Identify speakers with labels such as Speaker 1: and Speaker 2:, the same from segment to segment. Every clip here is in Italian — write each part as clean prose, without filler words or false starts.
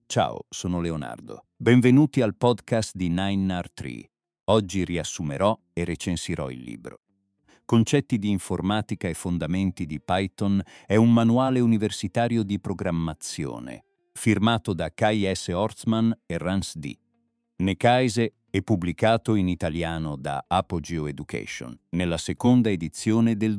Speaker 1: Ciao, sono Leonardo. Benvenuti al podcast di 9R3. Oggi riassumerò e recensirò il libro. Concetti di informatica e fondamenti di Python è un manuale universitario di programmazione, firmato da Kai S. Horstman e Rans D. Nekaise è pubblicato in italiano da Apogeo Education, nella seconda edizione del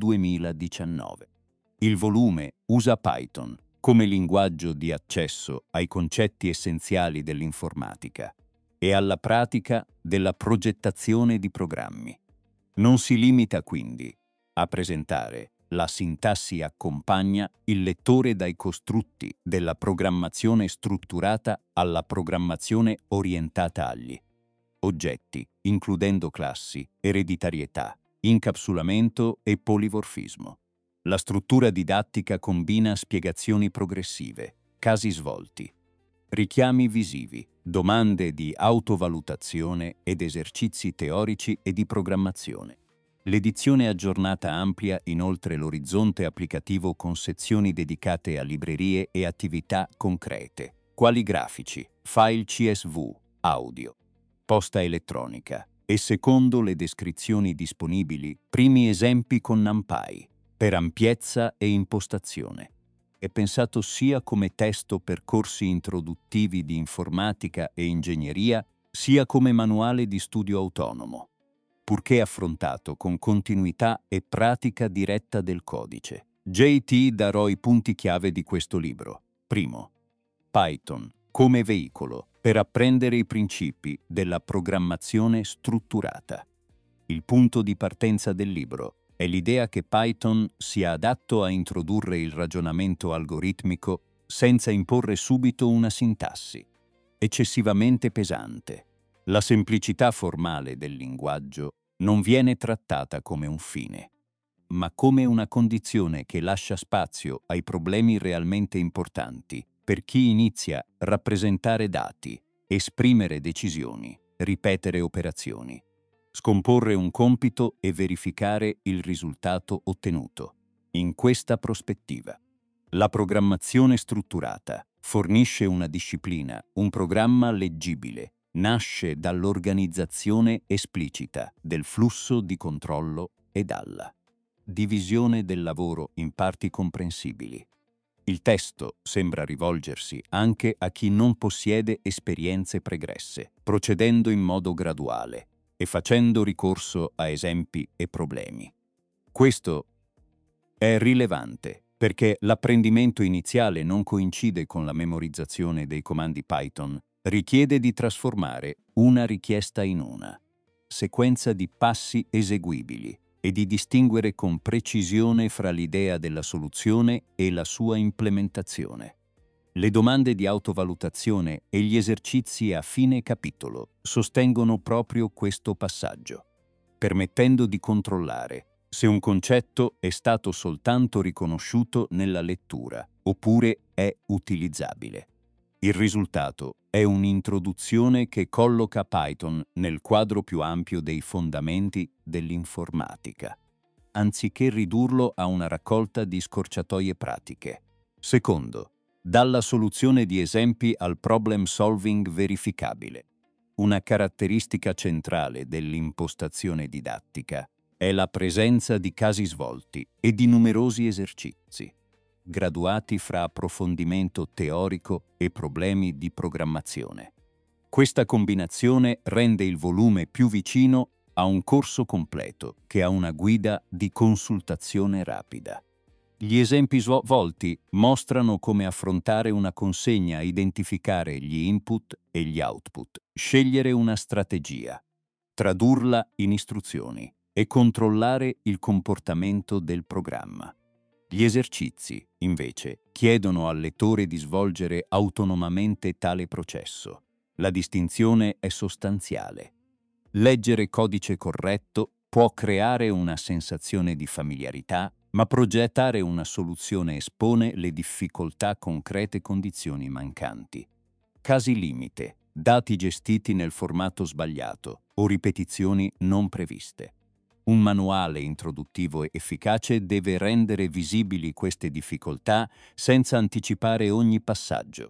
Speaker 1: 2019. Il volume usa Python come linguaggio di accesso ai concetti essenziali dell'informatica e alla pratica della progettazione di programmi. Non si limita quindi a presentare la sintassi accompagna il lettore dai costrutti della programmazione strutturata alla programmazione orientata agli oggetti, includendo classi, ereditarietà, incapsulamento e polimorfismo. La struttura didattica combina spiegazioni progressive, casi svolti, richiami visivi, domande di autovalutazione ed esercizi teorici e di programmazione. L'edizione aggiornata amplia inoltre l'orizzonte applicativo con sezioni dedicate a librerie e attività concrete, quali grafici, file CSV, audio, posta elettronica e, secondo le descrizioni disponibili, primi esempi con NumPy, per ampiezza e impostazione. È pensato sia come testo per corsi introduttivi di informatica e ingegneria, sia come manuale di studio autonomo, purché affrontato con continuità e pratica diretta del codice. JT darò i punti chiave di questo libro. Primo, Python come veicolo per apprendere i principi della programmazione strutturata. Il punto di partenza del libro è l'idea che Python sia adatto a introdurre il ragionamento algoritmico senza imporre subito una sintassi eccessivamente pesante. La semplicità formale del linguaggio non viene trattata come un fine, ma come una condizione che lascia spazio ai problemi realmente importanti per chi inizia a rappresentare dati, esprimere decisioni, ripetere operazioni, scomporre un compito e verificare il risultato ottenuto. In questa prospettiva, la programmazione strutturata fornisce una disciplina, un programma leggibile, nasce dall'organizzazione esplicita del flusso di controllo e dalla divisione del lavoro in parti comprensibili. Il testo sembra rivolgersi anche a chi non possiede esperienze pregresse, procedendo in modo graduale e facendo ricorso a esempi e problemi. Questo è rilevante perché l'apprendimento iniziale non coincide con la memorizzazione dei comandi Python, richiede di trasformare una richiesta in una sequenza di passi eseguibili e di distinguere con precisione fra l'idea della soluzione e la sua implementazione. Le domande di autovalutazione e gli esercizi a fine capitolo sostengono proprio questo passaggio, permettendo di controllare se un concetto è stato soltanto riconosciuto nella lettura oppure è utilizzabile. Il risultato è un'introduzione che colloca Python nel quadro più ampio dei fondamenti dell'informatica, anziché ridurlo a una raccolta di scorciatoie pratiche. Secondo, dalla soluzione di esempi al problem solving verificabile. Una caratteristica centrale dell'impostazione didattica è la presenza di casi svolti e di numerosi esercizi, graduati fra approfondimento teorico e problemi di programmazione. Questa combinazione rende il volume più vicino a un corso completo che a una guida di consultazione rapida. Gli esempi svolti mostrano come affrontare una consegna, identificare gli input e gli output, scegliere una strategia, tradurla in istruzioni e controllare il comportamento del programma. Gli esercizi, invece, chiedono al lettore di svolgere autonomamente tale processo. La distinzione è sostanziale. Leggere codice corretto può creare una sensazione di familiarità, ma progettare una soluzione espone le difficoltà concrete condizioni mancanti. Casi limite, dati gestiti nel formato sbagliato o ripetizioni non previste. Un manuale introduttivo efficace deve rendere visibili queste difficoltà senza anticipare ogni passaggio.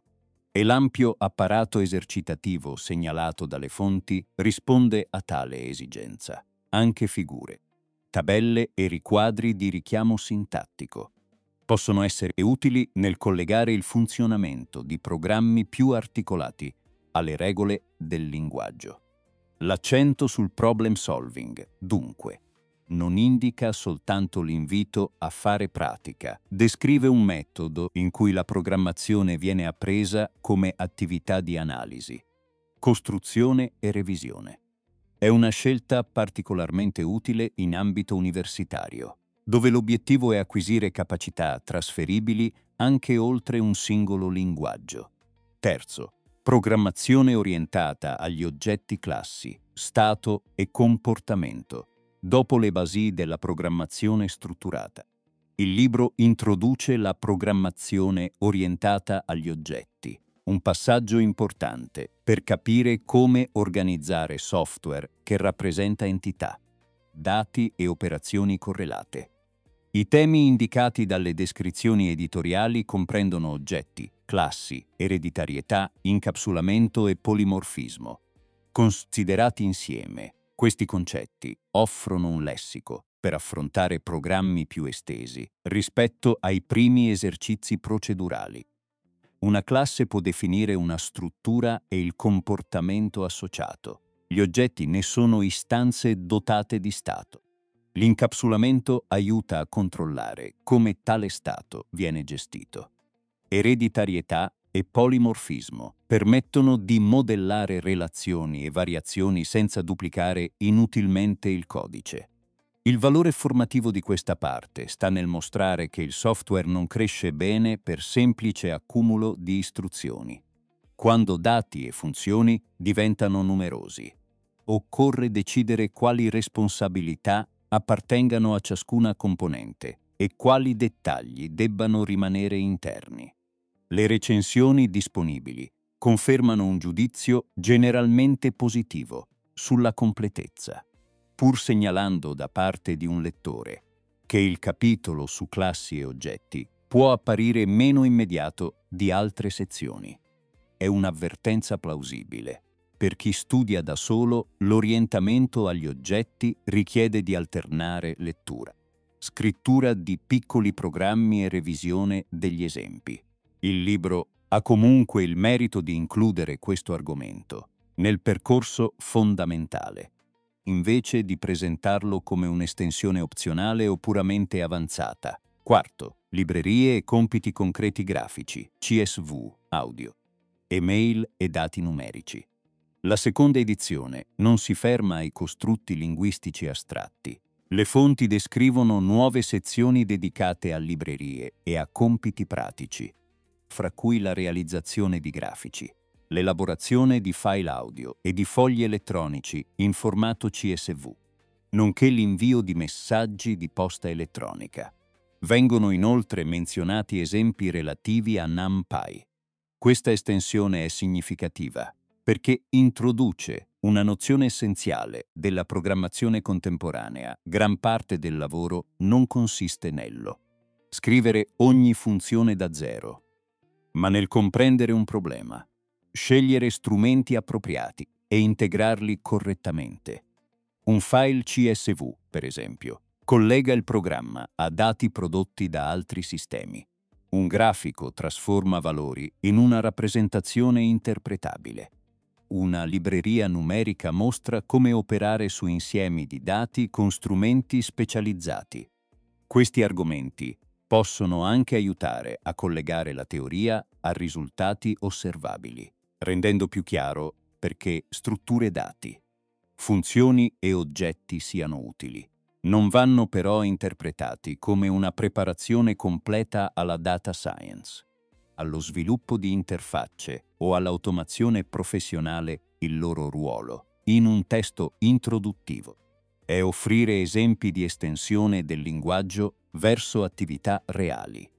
Speaker 1: e l'ampio apparato esercitativo segnalato dalle fonti risponde a tale esigenza. Anche figure, tabelle e riquadri di richiamo sintattico possono essere utili nel collegare il funzionamento di programmi più articolati alle regole del linguaggio. L'accento sul problem solving, dunque, non indica soltanto l'invito a fare pratica, descrive un metodo in cui la programmazione viene appresa come attività di analisi, costruzione e revisione. È una scelta particolarmente utile in ambito universitario, dove l'obiettivo è acquisire capacità trasferibili anche oltre un singolo linguaggio. Terzo, programmazione orientata agli oggetti classi, stato e comportamento, dopo le basi della programmazione strutturata. Il libro introduce la programmazione orientata agli oggetti, un passaggio importante per capire come organizzare software che rappresenta entità, dati e operazioni correlate. I temi indicati dalle descrizioni editoriali comprendono oggetti, classi, ereditarietà, incapsulamento e polimorfismo. Considerati insieme, questi concetti offrono un lessico per affrontare programmi più estesi rispetto ai primi esercizi procedurali. Una classe può definire una struttura e il comportamento associato. Gli oggetti ne sono istanze dotate di stato. L'incapsulamento aiuta a controllare come tale stato viene gestito. Ereditarietà e polimorfismo permettono di modellare relazioni e variazioni senza duplicare inutilmente il codice. Il valore formativo di questa parte sta nel mostrare che il software non cresce bene per semplice accumulo di istruzioni. Quando dati e funzioni diventano numerosi, occorre decidere quali responsabilità appartengano a ciascuna componente e quali dettagli debbano rimanere interni. Le recensioni disponibili confermano un giudizio generalmente positivo sulla completezza, pur segnalando da parte di un lettore che il capitolo su classi e oggetti può apparire meno immediato di altre sezioni. È un'avvertenza plausibile. Per chi studia da solo, l'orientamento agli oggetti richiede di alternare lettura, scrittura di piccoli programmi e revisione degli esempi. Il libro ha comunque il merito di includere questo argomento nel percorso fondamentale, invece di presentarlo come un'estensione opzionale o puramente avanzata. Quarto, librerie e compiti concreti grafici, CSV, audio, email e dati numerici. La seconda edizione non si ferma ai costrutti linguistici astratti. Le fonti descrivono nuove sezioni dedicate a librerie e a compiti pratici, fra cui la realizzazione di grafici, l'elaborazione di file audio e di fogli elettronici in formato CSV, nonché l'invio di messaggi di posta elettronica. Vengono inoltre menzionati esempi relativi a NumPy. Questa estensione è significativa perché introduce una nozione essenziale della programmazione contemporanea. Gran parte del lavoro non consiste nello scrivere ogni funzione da zero, ma nel comprendere un problema, scegliere strumenti appropriati e integrarli correttamente. Un file CSV, per esempio, collega il programma a dati prodotti da altri sistemi. Un grafico trasforma valori in una rappresentazione interpretabile. Una libreria numerica mostra come operare su insiemi di dati con strumenti specializzati. Questi argomenti possono anche aiutare a collegare la teoria a risultati osservabili, rendendo più chiaro perché strutture dati, funzioni e oggetti siano utili. Non vanno però interpretati come una preparazione completa alla data science, allo sviluppo di interfacce o all'automazione professionale. Il loro ruolo, in un testo introduttivo, è offrire esempi di estensione del linguaggio verso attività reali.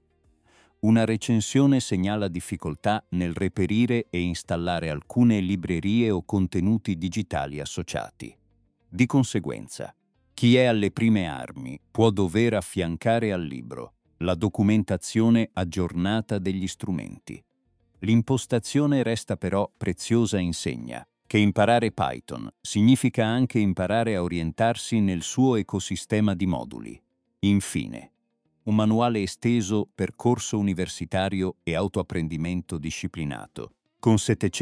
Speaker 1: Una recensione segnala difficoltà nel reperire e installare alcune librerie o contenuti digitali associati. Di conseguenza, chi è alle prime armi può dover affiancare al libro la documentazione aggiornata degli strumenti. L'impostazione resta però preziosa e insegna che imparare Python significa anche imparare a orientarsi nel suo ecosistema di moduli. Infine, un manuale esteso percorso universitario e autoapprendimento disciplinato, con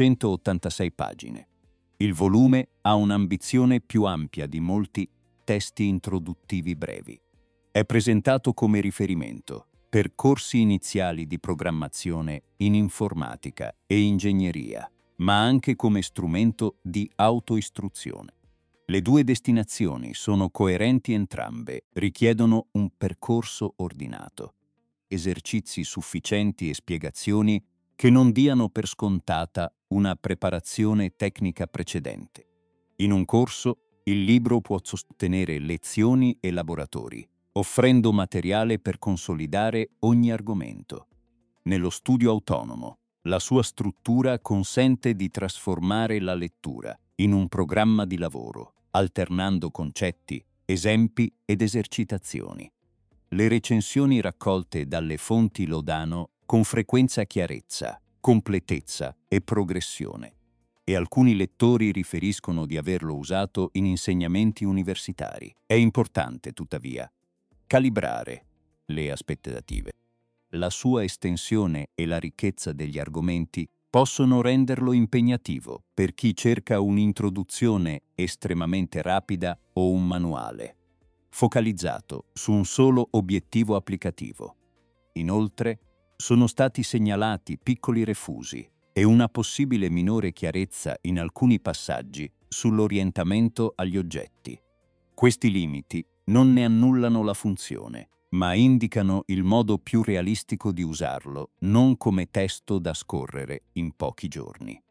Speaker 1: 786 pagine. Il volume ha un'ambizione più ampia di molti testi introduttivi brevi. È presentato come riferimento per corsi iniziali di programmazione in informatica e ingegneria, ma anche come strumento di autoistruzione. Le due destinazioni sono coerenti entrambe, richiedono un percorso ordinato, esercizi sufficienti e spiegazioni che non diano per scontata una preparazione tecnica precedente. In un corso, il libro può sostenere lezioni e laboratori, offrendo materiale per consolidare ogni argomento. Nello studio autonomo, la sua struttura consente di trasformare la lettura in un programma di lavoro, alternando concetti, esempi ed esercitazioni. Le recensioni raccolte dalle fonti lo danno con frequenza chiarezza, completezza e progressione, e alcuni lettori riferiscono di averlo usato in insegnamenti universitari. È importante, tuttavia, calibrare le aspettative. La sua estensione e la ricchezza degli argomenti possono renderlo impegnativo per chi cerca un'introduzione estremamente rapida o un manuale focalizzato su un solo obiettivo applicativo. Inoltre, sono stati segnalati piccoli refusi e una possibile minore chiarezza in alcuni passaggi sull'orientamento agli oggetti. Questi limiti non ne annullano la funzione, ma indicano il modo più realistico di usarlo, non come testo da scorrere in pochi giorni,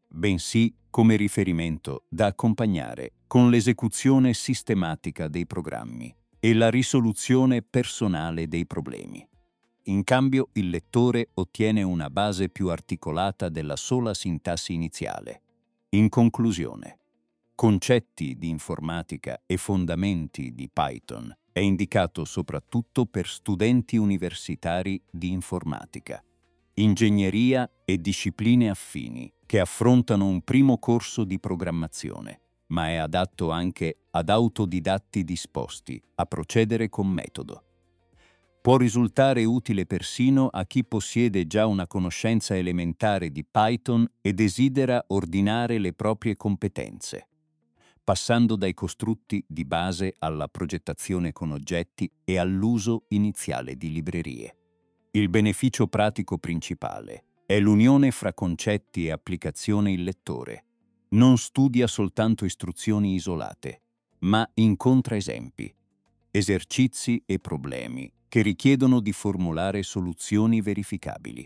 Speaker 1: bensì come riferimento da accompagnare con l'esecuzione sistematica dei programmi e la risoluzione personale dei problemi. In cambio, il lettore ottiene una base più articolata della sola sintassi iniziale. In conclusione, concetti di informatica e fondamenti di Python è indicato soprattutto per studenti universitari di informatica, ingegneria e discipline affini che affrontano un primo corso di programmazione, ma è adatto anche ad autodidatti disposti a procedere con metodo. Può risultare utile persino a chi possiede già una conoscenza elementare di Python e desidera ordinare le proprie competenze, passando dai costrutti di base alla progettazione con oggetti e all'uso iniziale di librerie. Il beneficio pratico principale è l'unione fra concetti e applicazione. Il lettore non studia soltanto istruzioni isolate, ma incontra esempi, esercizi e problemi che richiedono di formulare soluzioni verificabili.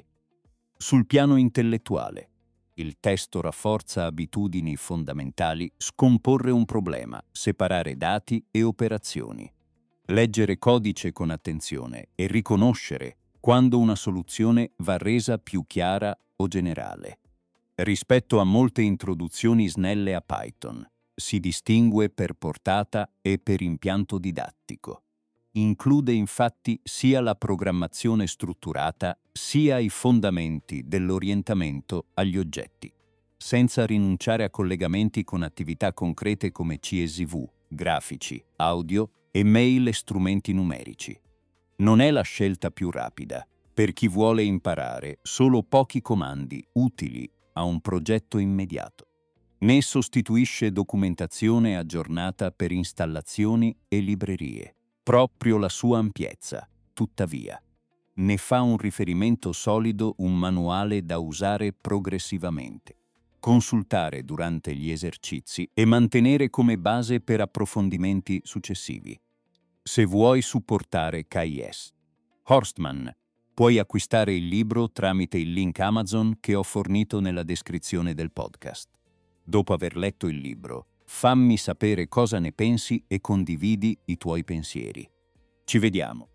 Speaker 1: Sul piano intellettuale, il testo rafforza abitudini fondamentali, scomporre un problema, separare dati e operazioni, leggere codice con attenzione e riconoscere quando una soluzione va resa più chiara o generale. Rispetto a molte introduzioni snelle a Python, si distingue per portata e per impianto didattico. Include infatti sia la programmazione strutturata sia i fondamenti dell'orientamento agli oggetti, senza rinunciare a collegamenti con attività concrete come CSV, grafici, audio, email e strumenti numerici. Non è la scelta più rapida per chi vuole imparare solo pochi comandi utili a un progetto immediato. Ne sostituisce documentazione aggiornata per installazioni e librerie. Proprio la sua ampiezza, tuttavia, ne fa un riferimento solido, un manuale da usare progressivamente, consultare durante gli esercizi e mantenere come base per approfondimenti successivi. Se vuoi supportare KIS Horstman, puoi acquistare il libro tramite il link Amazon che ho fornito nella descrizione del podcast. Dopo aver letto il libro, fammi sapere cosa ne pensi e condividi i tuoi pensieri. Ci vediamo.